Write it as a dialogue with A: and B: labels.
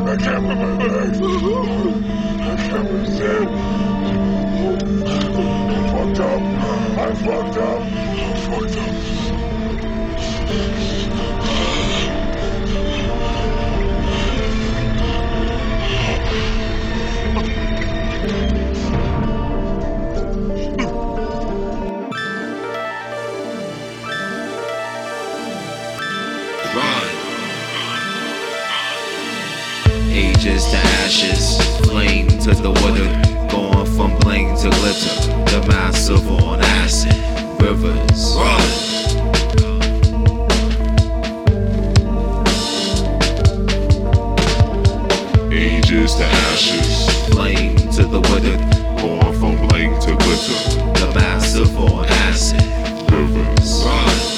A: can't move my legs. I can't breathe. I'm fucked up. I'm fucked up. I'm fucked up.
B: Ages to ashes, flame to the water, going from bling to glitter. The massive on acid, rivers run.
A: Ages to ashes,
B: Flame to the water,
A: going from bling to glitter.
B: the massive on acid,
A: Rivers
B: run.